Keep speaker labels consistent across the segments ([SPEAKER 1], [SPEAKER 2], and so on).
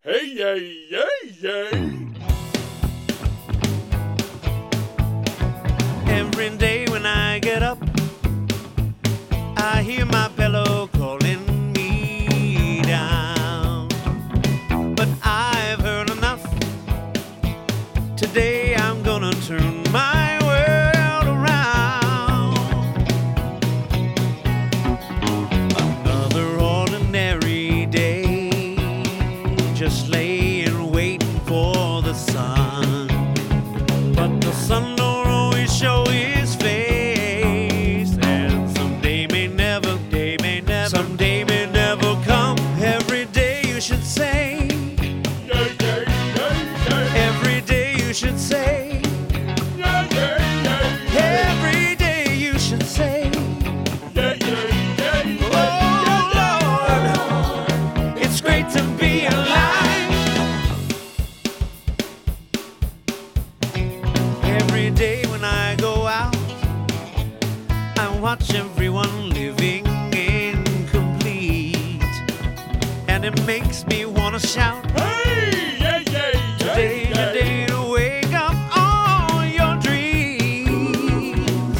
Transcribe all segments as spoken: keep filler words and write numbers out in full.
[SPEAKER 1] Hey, yay, yay, yay.
[SPEAKER 2] Every day when I get up, I hear my pillow calling me down. But I've heard enough. Today I'm gonna turn my world around. Another ordinary day, just laying waiting for the sun. But the sun don't always show his face, and someday may never, day may never, someday may never come. Every day you should say,
[SPEAKER 1] Yay, yay, yay, yay.
[SPEAKER 2] every day you should say,
[SPEAKER 1] Yay, yay, yay, yay.
[SPEAKER 2] every day you should say,
[SPEAKER 1] Yay, yay, yay, yay,
[SPEAKER 2] oh
[SPEAKER 1] yay,
[SPEAKER 2] Lord, it's great to be alive. Every day when I go out, I watch everyone living incomplete, and it makes me wanna shout,
[SPEAKER 1] Hey, yay, yay,
[SPEAKER 2] today's
[SPEAKER 1] yay,
[SPEAKER 2] your
[SPEAKER 1] yay.
[SPEAKER 2] day to wake up all your dreams.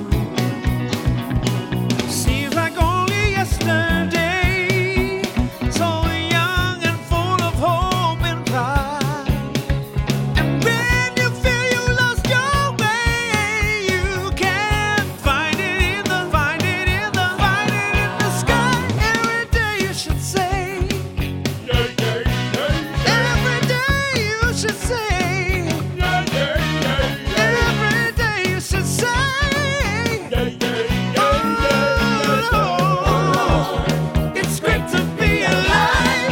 [SPEAKER 2] Seems like only yesterday, so young and full of hope and pride. And when you feel you lost your way, you can find it in the, find it in the, find it in the sky. Every day you should say,
[SPEAKER 1] Yay, yay, yay, yay.
[SPEAKER 2] every day you should say,
[SPEAKER 1] Yay, yay, yay, yay.
[SPEAKER 2] every day you should say,
[SPEAKER 1] Yay, yay, yay, yay, yay.
[SPEAKER 2] oh, it's great to be alive.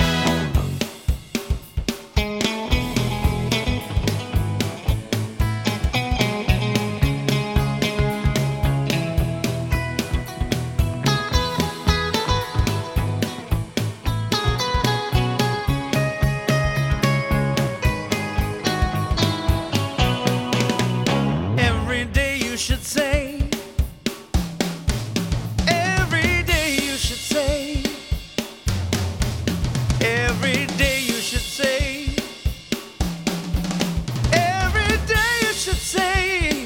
[SPEAKER 2] Every day you should say, every day you should say, every day you should say, every day you should say,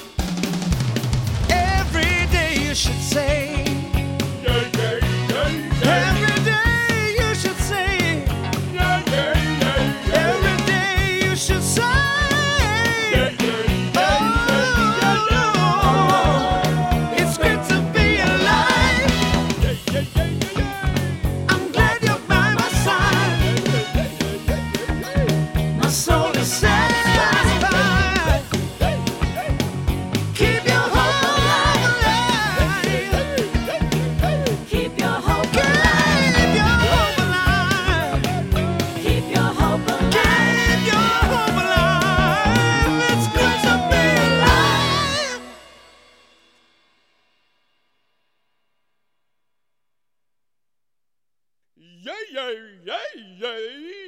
[SPEAKER 2] every day you should say,
[SPEAKER 1] Yay, yay, yay, yay.
[SPEAKER 2] every day you should say,
[SPEAKER 1] Yay, yay, yay, yay.
[SPEAKER 2] every day you should say.
[SPEAKER 1] Yay, yay,
[SPEAKER 2] Oh, it's great to be alive.
[SPEAKER 1] yay, yay, yay, yay, yay.
[SPEAKER 2] I'm glad you're by my side. My soul is satisfied. Keep your hope alive.
[SPEAKER 3] Keep your hope
[SPEAKER 2] Keep
[SPEAKER 3] alive.
[SPEAKER 2] your hope alive.
[SPEAKER 3] Keep your hope alive.
[SPEAKER 2] Keep your hope alive. It's good to be alive.
[SPEAKER 1] Yay, yay, yay, yay.